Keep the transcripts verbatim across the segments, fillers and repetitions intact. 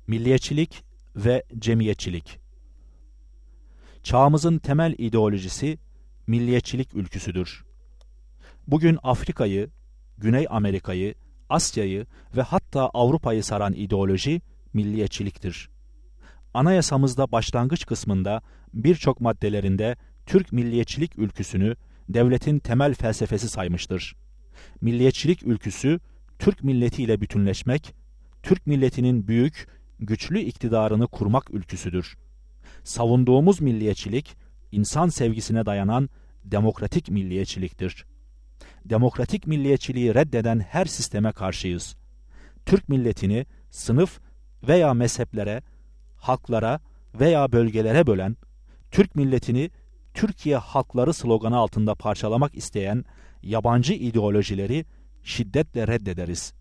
Milliyetçilik ve cemiyetçilik. Çağımızın temel ideolojisi milliyetçilik ülküsüdür. Bugün Afrika'yı, Güney Amerika'yı, Asya'yı ve hatta Avrupa'yı saran ideoloji milliyetçiliktir. Anayasamızda başlangıç kısmında birçok maddelerinde Türk milliyetçilik ülküsünü devletin temel felsefesi saymıştır. Milliyetçilik ülküsü, Türk milletiyle bütünleşmek, Türk milletinin büyük, güçlü iktidarını kurmak ülküsüdür. Savunduğumuz milliyetçilik, insan sevgisine dayanan demokratik milliyetçiliktir. Demokratik milliyetçiliği reddeden her sisteme karşıyız. Türk milletini sınıf veya mezheplere, halklara veya bölgelere bölen, Türk milletini Türkiye halkları sloganı altında parçalamak isteyen yabancı ideolojileri şiddetle reddederiz.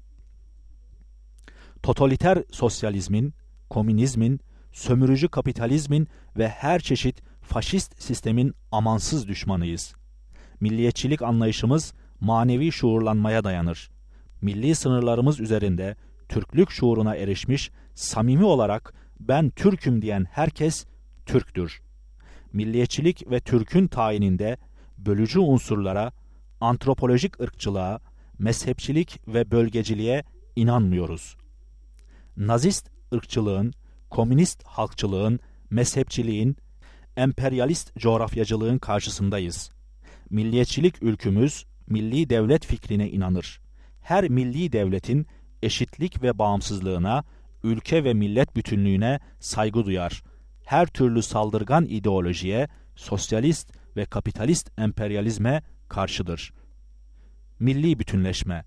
Totaliter sosyalizmin, komünizmin, sömürücü kapitalizmin ve her çeşit faşist sistemin amansız düşmanıyız. Milliyetçilik anlayışımız manevi şuurlanmaya dayanır. Milli sınırlarımız üzerinde Türklük şuuruna erişmiş, samimi olarak ben Türk'üm diyen herkes Türktür. Milliyetçilik ve Türk'ün tayininde bölücü unsurlara, antropolojik ırkçılığa, mezhepçilik ve bölgeciliğe inanmıyoruz. Nazist ırkçılığın, komünist halkçılığın, mezhepçiliğin, emperyalist coğrafyacılığın karşısındayız. Milliyetçilik ülkümüz, milli devlet fikrine inanır. Her milli devletin eşitlik ve bağımsızlığına, ülke ve millet bütünlüğüne saygı duyar. Her türlü saldırgan ideolojiye, sosyalist ve kapitalist emperyalizme karşıdır. Milli bütünleşme.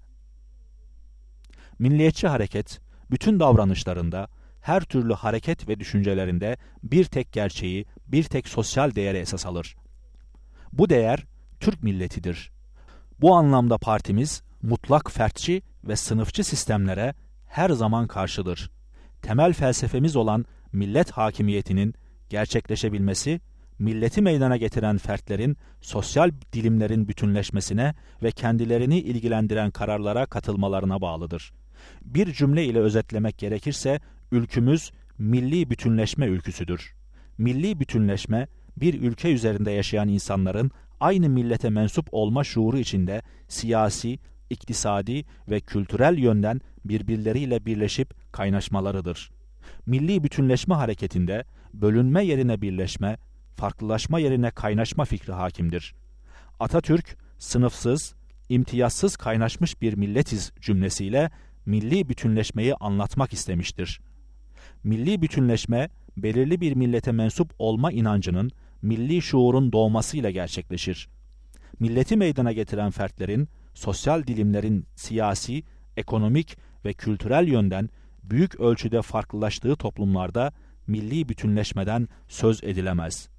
Milliyetçi hareket, bütün davranışlarında, her türlü hareket ve düşüncelerinde bir tek gerçeği, bir tek sosyal değeri esas alır. Bu değer, Türk milletidir. Bu anlamda partimiz, mutlak fertçi ve sınıfçı sistemlere her zaman karşıdır. Temel felsefemiz olan millet hakimiyetinin gerçekleşebilmesi, milleti meydana getiren fertlerin sosyal dilimlerin bütünleşmesine ve kendilerini ilgilendiren kararlara katılmalarına bağlıdır. Bir cümle ile özetlemek gerekirse, ülkümüz milli bütünleşme ülküsüdür. Milli bütünleşme, bir ülke üzerinde yaşayan insanların aynı millete mensup olma şuuru içinde siyasi, iktisadi ve kültürel yönden birbirleriyle birleşip kaynaşmalarıdır. Milli bütünleşme hareketinde bölünme yerine birleşme, farklılaşma yerine kaynaşma fikri hakimdir. Atatürk, sınıfsız, imtiyazsız kaynaşmış bir milletiz cümlesiyle milli bütünleşmeyi anlatmak istemiştir. Milli bütünleşme, belirli bir millete mensup olma inancının, milli şuurun doğmasıyla gerçekleşir. Milleti meydana getiren fertlerin, sosyal dilimlerin siyasi, ekonomik ve kültürel yönden büyük ölçüde farklılaştığı toplumlarda milli bütünleşmeden söz edilemez.